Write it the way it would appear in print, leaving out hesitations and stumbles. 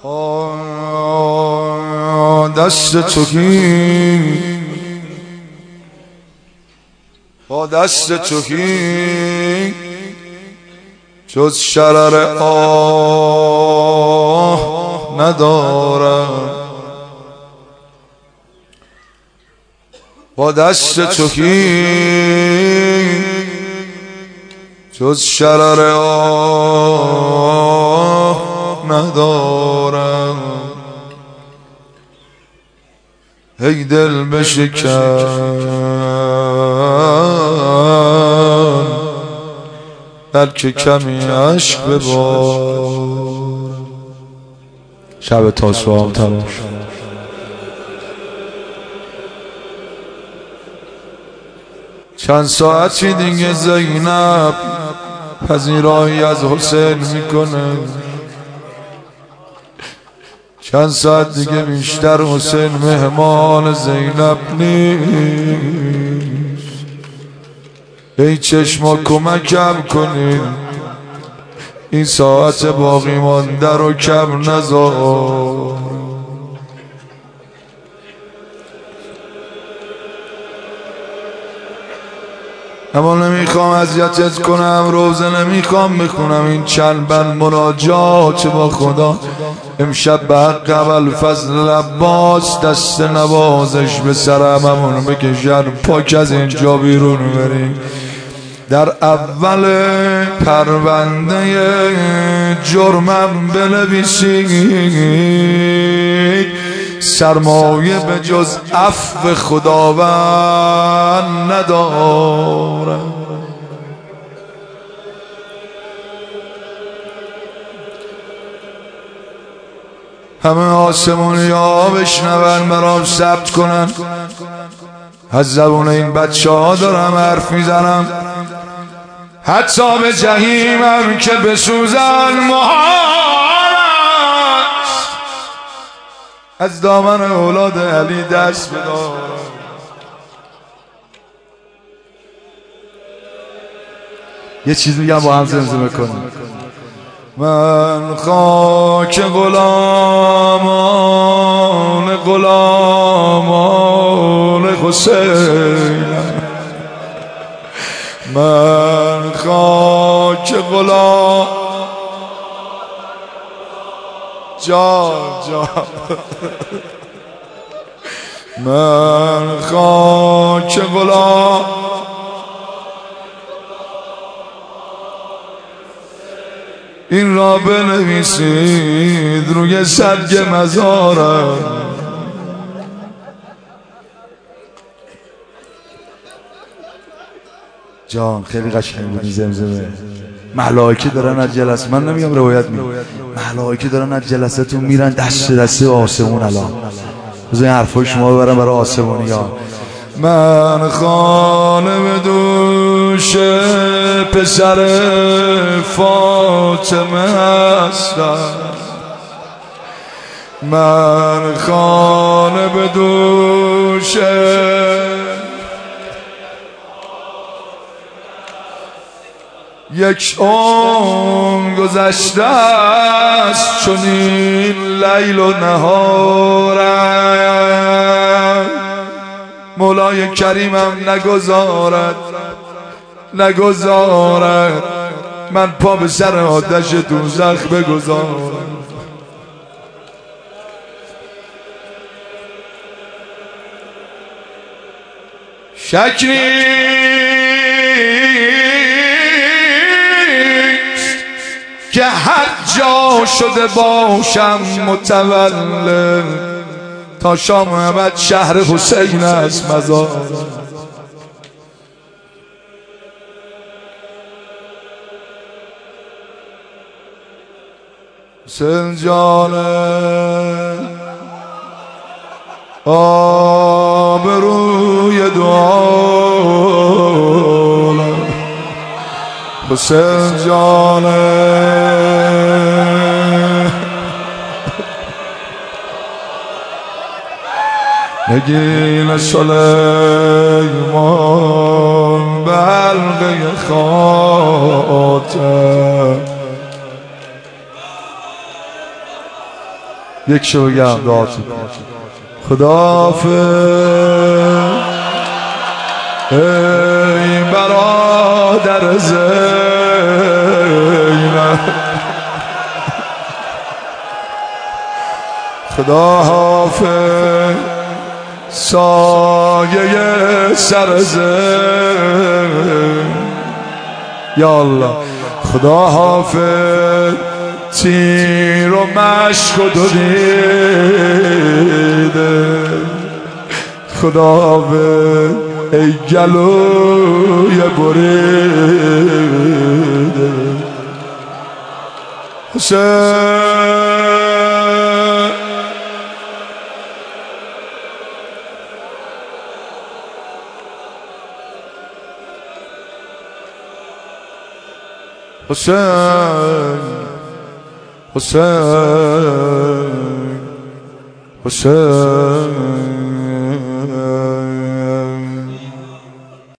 دست توهی با دست توهی جز شرر آه ندارم، با دست توهی جز شرر آه ندارم. ای دل بشکن بلکه کمی عشق ببار. شب تاسوعا هم تمام شد. چند ساعتی دیگه زینب پذیرایی از حسین میکنه، چند ساعت دیگه بیشتر حسین مهمان زینب نیست. ای چشما کمکم کنین این ساعت باقی مانده رو کم نذار. اما نمیخوام اذیتت کنم، روزه نمیخوام بخونم این چند بند مناجات با خدا. امشب به حق ابوالفضل عباس دست نوازش به سرممون بکشن، پاک از اینجا بیرون بریم. در اول پرونده جرمم بنویسید سرمایه به جز عفو خداوند ندارم. همه آسمونی ها بشنون برام ثبت کنن، از زبون این بچه ها دارم حرف میزنم. حتی به جهیمم که بسوزن محال است از دامن اولاد علی دست بدارم. یه چیز میگم با هم زمزمه کنیم. من خاک غلامان حسینم، من خاک غلام جان من خاک غلام این را بنویسید روی سرگ مزارم. جان خیلی قشنگ بود این زمزمه. ملائکه دارن از جلسه، من نمیگم روایت میگم، ملائکه دارن از جلسه‌تون میرن دست دسته آسمون. الان بذار این حرفای شما ببرم برای آسمونی‌ها. من خانه به دوش پسر فاطمه هستم، من خانه به دوش یک عمر گذشته است چنین لیل و نهارم. مولای کریمم نگذارد من پا به سر آتش دوزخ بگذارم. شک که هر جا شده باشم متولد تا شام ابد شهر حسین است مزار. حسین جان آبروی دعا، حسین جان نگین سلیمان به حلقه خاتم. یک شو بگم دعاتون خداحافظ ای برادر زینب خداحافظ سایه سر زین یا الله خداحافظ تیر و مشک و دو دیده خداحافظ ای گلوی بریده حسین حسین حسین حسین